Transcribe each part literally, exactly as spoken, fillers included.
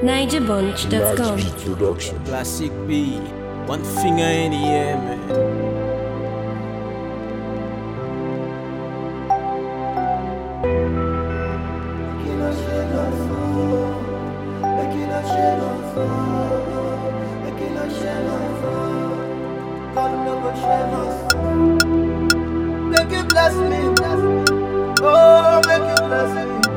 niger bunch dot com. Production. Classic B, one finger in the air, man. Make you bless me, bless me. Oh, make you bless me.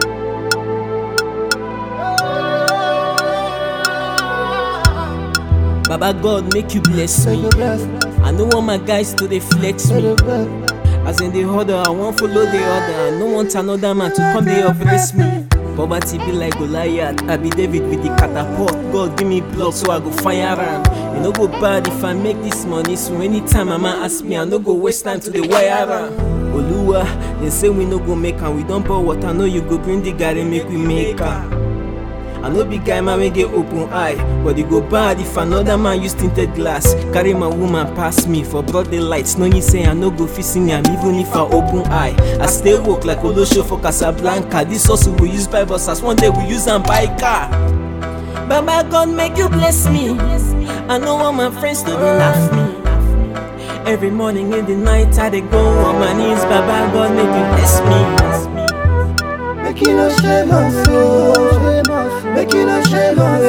Baba God, make you bless me. I no want my guys to dey flex me. As in the order, I won't follow the order. I no want another man to come dey oppress me. Poverty be like Goliath, I be David with the catapult. God give me blood so I go fire am. E no go bad if I make this money, so anytime mama ask me, I no go waste time to the wire am. Oluwa, they say we no go make am, we don't pour water, no you go bring the garri make we make am. I no be guy man wey get open eye, but e go bad if another man use tinted glass carry my woman pass me for broad daylight, knowing say I no go fit see am even if I open eye. I stay woke like Olosho for Casablanca. This hustle we use buy bus as one day we use am buy car. Baba God make you bless me. I no want my friends to dey laugh me. Every morning in the night I dey go on my knees. Baba God make you bless me. Make you no shame my soul. Make you no shame my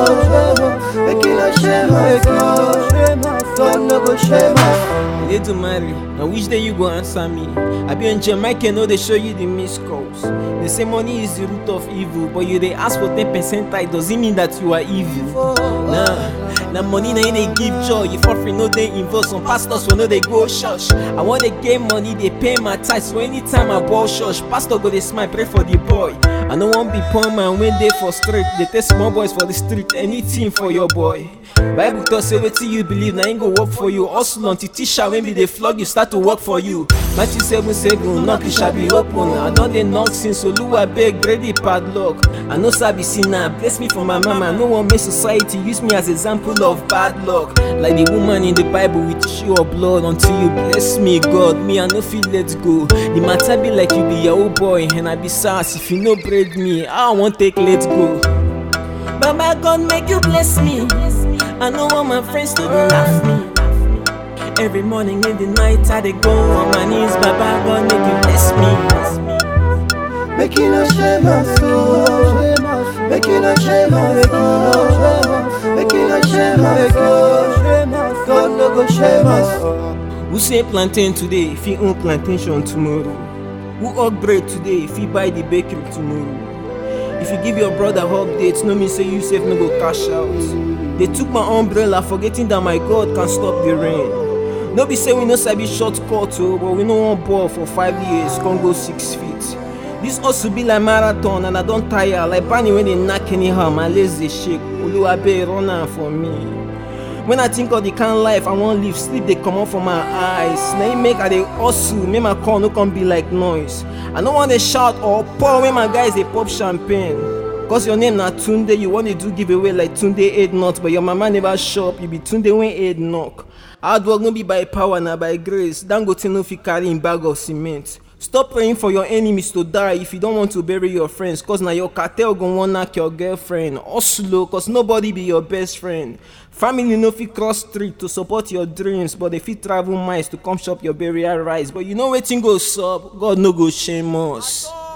soul. Make you no shame my soul. God no go shame us. They to marry. Now which day you go answer me? I be on Jamaica, know they show you the missed calls. They say money is the root of evil, but you they ask for ten percent tithe. Does it mean that you are evil? Nah, now money na they give joy. If offering no they involve, some pastors will know they go church. I want they get money, they pay my tithe. So anytime I ball church, pastor go they smile, pray for the boy. I don't want be poor man when they for straight. They take small boys for the street, anything for your boy. Bible talk say wetin you believe na ain't go work for you. Hustle until teacher when be they flog you start to work for you. Matthew seven seven, knock it shall be open. I don't dey knock since Oluwa beg break the padlock. I no sabi sinner, bless me for my mama. No one make society use me as example of bad luck. Like the woman in the Bible with issue of blood. Until you bless me, God, me I no feel let go. The matter be like you be your old boy and I be sass. If you no braid me, I won't take let go. Baba God make you bless me. I no want my friends to laugh me. Every morning in the night I dey go on my knees. Baba God make you bless me. Make you no shame my soul. Make you no shame my soul. Make you no shame my soul. God no go shame us. Who say plantain today if he own plantation tomorrow? Who hug bread today if he buy the bakery tomorrow? If you give your brother updates, no mean say you sef no go cash out. They took my umbrella, forgetting that my God can stop the rain. No be say we no sabi shortcut o, but we no wan ball for five years, come go six feet. This hustle be like marathon and I don tire, like Barney when they knack anyhow, my legs dey shake. Oluwa abeg run am for me. When I think of the kind of life I wan live, sleep dey comot for my eyes. Na im make I dey hustle, make my call no come be like noise. I no wan dey shout or pour when my guys dey pop champagne. Cause your name na Tunde, you want to do giveaway like Tunde eight not, but your mama never shop, you be Tunde when eight knock. Hard work no be by power, na by grace. Dangote no fit carry in bag of cement. Stop praying for your enemies to die if you don't want to bury your friends, cause na your cartel gon wan knack your girlfriend. Hustle, cause nobody be your best friend. Family no fit cross street to support your dreams, but they fit travel miles to come chop your burial rice. But you know wetin go sup, God no go shame us.